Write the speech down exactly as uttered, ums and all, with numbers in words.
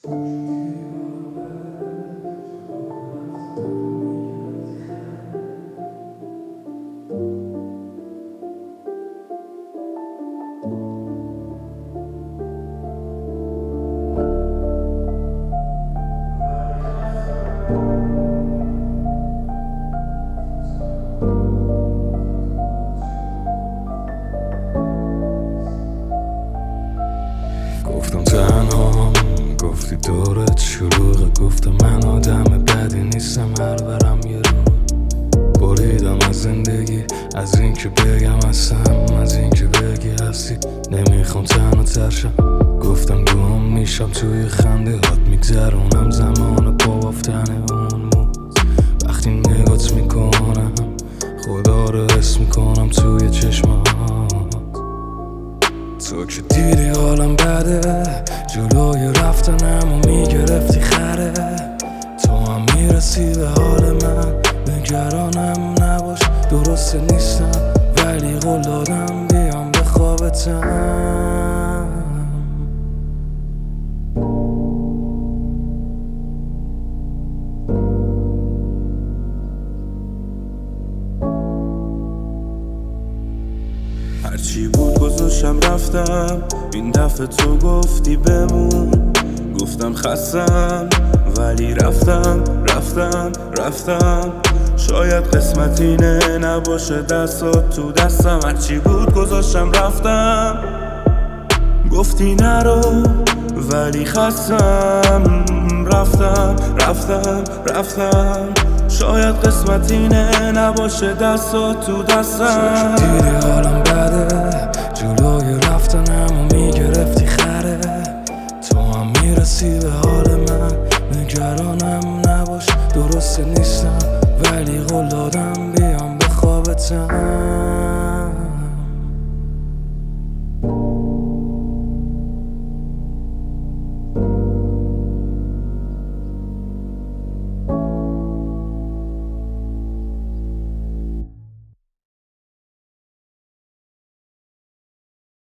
گفتم تنهام، گفتی دورت شلوغه. گفتم من آدم بدی نیستم، هر برم یه رو بریدم از زندگی، از این که بگم هستم، از این که بگی هستی. نمیخوام تنها ترشم، گفتم گم میشم توی خنده هات، میگذرونم زمان با بافتن اون موز. وقتی نگات میکنم خدا رو حس میکنم توی چشمات. تو که دیدی حالم بده، جلوی رفتنم و میگرفتی خره. تو هم میرسی به حال من، نگرانم نباش درسته نیستم، ولی قول دادم بیام به خوابتم. هرچی بود گذاشتم رفتم، این دفعه تو گفتی بمون. گفتم خستم ولی رفتم رفتم رفتم. شاید قسمت اینه نباشه دستات تو دستم. هرچی بود گذاشتم رفتم، گفتی نرو ولی خستم. رفتم رفتم رفتم. شاید قسمت اینه نباشه دستات تو دستم. تو که دیدی حالم بده، جلوی رفتنم و میگرفتی خره. تو هم میرسی به حال من، نگرانم نباش درسته نیستم، ولی قول دادم بیام به خوابتم.